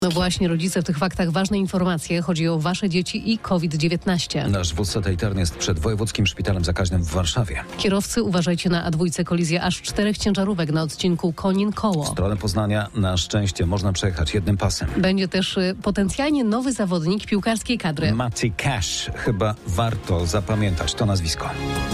No właśnie, rodzice, w tych faktach ważne informacje. Chodzi o wasze dzieci i COVID-19. Nasz wóz satelitarny jest przed Wojewódzkim Szpitalem Zakaźnym w Warszawie. Kierowcy, uważajcie na A2 kolizję aż 4 ciężarówek na odcinku Konin-Koło. W stronę Poznania na szczęście można przejechać jednym pasem. Będzie też potencjalnie nowy zawodnik piłkarskiej kadry. Matty Cash. Chyba warto zapamiętać to nazwisko.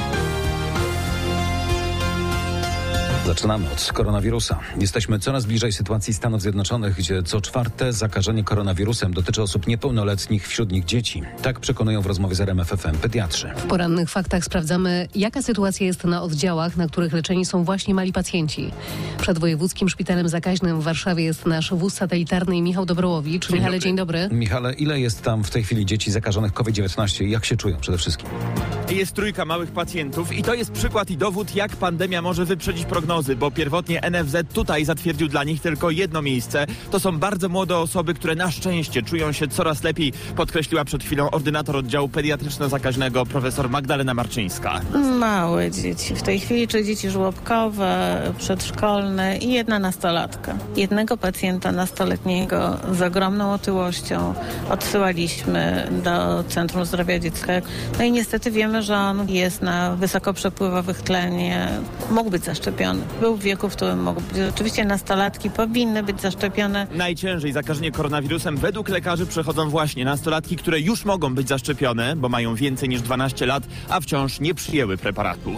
Zaczynamy od koronawirusa. Jesteśmy coraz bliżej sytuacji Stanów Zjednoczonych, gdzie co czwarte zakażenie koronawirusem dotyczy osób niepełnoletnich, wśród nich dzieci. Tak przekonują w rozmowie z RMF FM pediatrzy. W porannych faktach sprawdzamy, jaka sytuacja jest na oddziałach, na których leczeni są właśnie mali pacjenci. Przed Wojewódzkim Szpitalem Zakaźnym w Warszawie jest nasz wóz satelitarny Michał Dobrowowicz. Michale, dzień dobry. Michale, ile jest tam w tej chwili dzieci zakażonych COVID-19 i jak się czują przede wszystkim? Jest 3 małych pacjentów i to jest przykład i dowód, jak pandemia może wyprzedzić prognozy, bo pierwotnie NFZ tutaj zatwierdził dla nich tylko jedno miejsce. To są bardzo młode osoby, które na szczęście czują się coraz lepiej, podkreśliła przed chwilą ordynator oddziału pediatryczno-zakaźnego profesor Magdalena Marczyńska. Małe dzieci. W tej chwili 3 dzieci żłobkowe, przedszkolne i 1 nastolatka. Jednego pacjenta nastoletniego z ogromną otyłością odsyłaliśmy do Centrum Zdrowia Dziecka. No i niestety wiemy, że on jest na wysokoprzepływowych tlenie. Mógł być zaszczepiony. Był w wieku, w którym mógł być. Oczywiście nastolatki powinny być zaszczepione. Najciężej zakażenie koronawirusem według lekarzy przechodzą właśnie nastolatki, które już mogą być zaszczepione, bo mają więcej niż 12 lat, a wciąż nie przyjęły preparatu.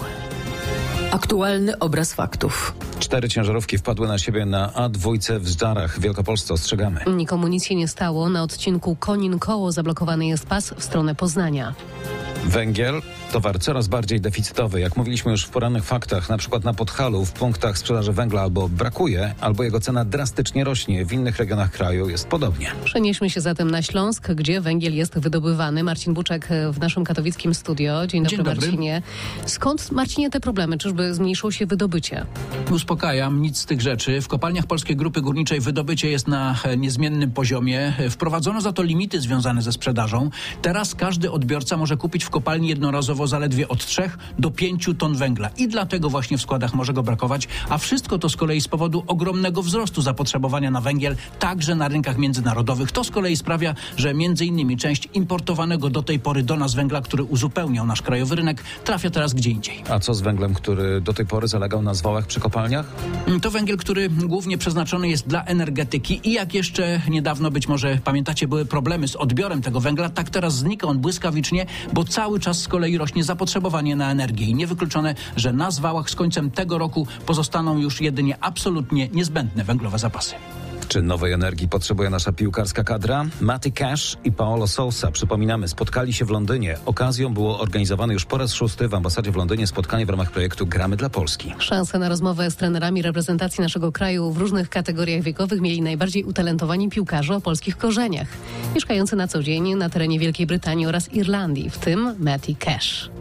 Aktualny obraz faktów. 4 ciężarówki wpadły na siebie na A2 w Żarach w Wielkopolsce. Ostrzegamy. Nikomu nic się nie stało. Na odcinku Konin-Koło zablokowany jest pas w stronę Poznania. Węgiel, towar coraz bardziej deficytowy. Jak mówiliśmy już w porannych faktach, na przykład na Podhalu w punktach sprzedaży węgla albo brakuje, albo jego cena drastycznie rośnie. W innych regionach kraju jest podobnie. Przenieśmy się zatem na Śląsk, gdzie węgiel jest wydobywany. Marcin Buczek w naszym katowickim studio. Dzień dobry, Marcinie. Skąd, Marcinie, te problemy? Czyżby zmniejszyło się wydobycie? Uspokajam, nic z tych rzeczy. W kopalniach Polskiej Grupy Górniczej wydobycie jest na niezmiennym poziomie. Wprowadzono za to limity związane ze sprzedażą. Teraz każdy odbiorca może kupić w kopalni jednorazowo zaledwie od 3 do 5 ton węgla i dlatego właśnie w składach może go brakować, a wszystko to z kolei z powodu ogromnego wzrostu zapotrzebowania na węgiel, także na rynkach międzynarodowych. To z kolei sprawia, że między innymi część importowanego do tej pory do nas węgla, który uzupełniał nasz krajowy rynek, trafia teraz gdzie indziej. A co z węglem, który do tej pory zalegał na zwałach przy kopalniach? To węgiel, który głównie przeznaczony jest dla energetyki i jak jeszcze niedawno, być może pamiętacie, były problemy z odbiorem tego węgla, tak teraz znika on błyskawicznie, bo cały czas z kolei rośnie zapotrzebowanie na energię i niewykluczone, że na zwałach z końcem tego roku pozostaną już jedynie absolutnie niezbędne węglowe zapasy. Czy nowej energii potrzebuje nasza piłkarska kadra? Matty Cash i Paulo Sousa, przypominamy, spotkali się w Londynie. Okazją było organizowane już po raz 6 w ambasadzie w Londynie spotkanie w ramach projektu Gramy dla Polski. Szansę na rozmowę z trenerami reprezentacji naszego kraju w różnych kategoriach wiekowych mieli najbardziej utalentowani piłkarze o polskich korzeniach, mieszkający na co dzień na terenie Wielkiej Brytanii oraz Irlandii, w tym Matty Cash.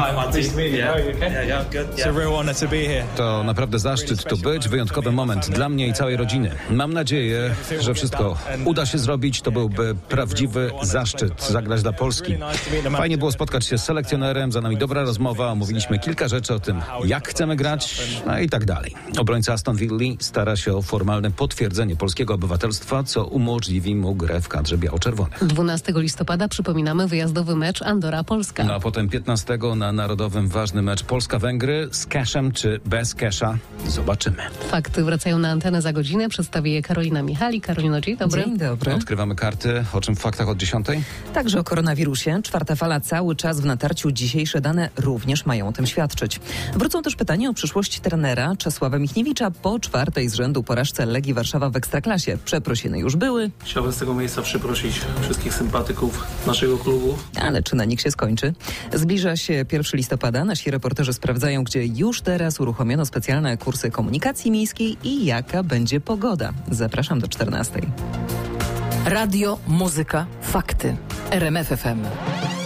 To naprawdę zaszczyt tu być, wyjątkowy moment dla mnie i całej rodziny. Mam nadzieję, że wszystko uda się zrobić. To byłby prawdziwy zaszczyt zagrać dla Polski. Fajnie było spotkać się z selekcjonerem, za nami dobra rozmowa, omówiliśmy kilka rzeczy o tym, jak chcemy grać, no i tak dalej. Obrońca Aston Villa stara się o formalne potwierdzenie polskiego obywatelstwa, co umożliwi mu grę w kadrze biało-czerwonych. 12 listopada, przypominamy, wyjazdowy mecz Andora-Polska. No a potem 15 na narodowym ważny mecz Polska-Węgry z cashem czy bez casha. Zobaczymy. Fakty wracają na antenę za godzinę. Przedstawi je Karolina Michalik. Karolino, dzień dobry. Dzień dobry. Odkrywamy karty. O czym w faktach od 10? Także o koronawirusie. 4. fala cały czas w natarciu. Dzisiejsze dane również mają o tym świadczyć. Wrócą też pytania o przyszłość trenera Czesława Michniewicza po 4. z rzędu porażce Legii Warszawa w Ekstraklasie. Przeprosiny już były. Chciałbym z tego miejsca przeprosić wszystkich sympatyków naszego klubu. Ale czy na nich się skończy? Zbliża się 1 listopada. Nasi reporterzy sprawdzają, gdzie już teraz uruchomiono specjalne kursy komunikacji miejskiej i jaka będzie pogoda. Zapraszam do 14. Radio, muzyka, fakty. RMF FM.